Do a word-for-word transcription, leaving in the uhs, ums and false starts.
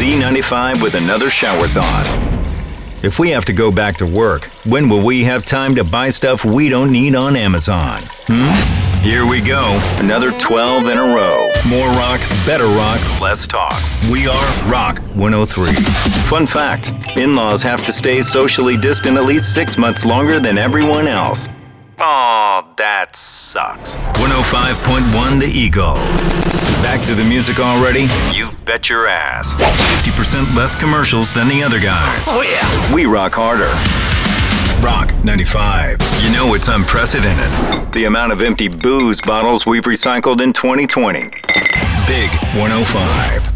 Z ninety-five with another shower thought. If we have to go back to work, when will we have time to buy stuff we don't need on Amazon? Hmm? Here we go. Another twelve in a row. More rock, better rock, less talk. We are Rock one oh three. Fun fact, in-laws have to stay socially distant at least six months longer than everyone else. Aw, that sucks. one oh five point one The Eagle. Back to the music already? You bet your ass. fifty percent less commercials than the other guys. Oh yeah. We rock harder. Rock ninety-five. You know it's unprecedented. The amount of empty booze bottles we've recycled in twenty twenty. Big one oh five.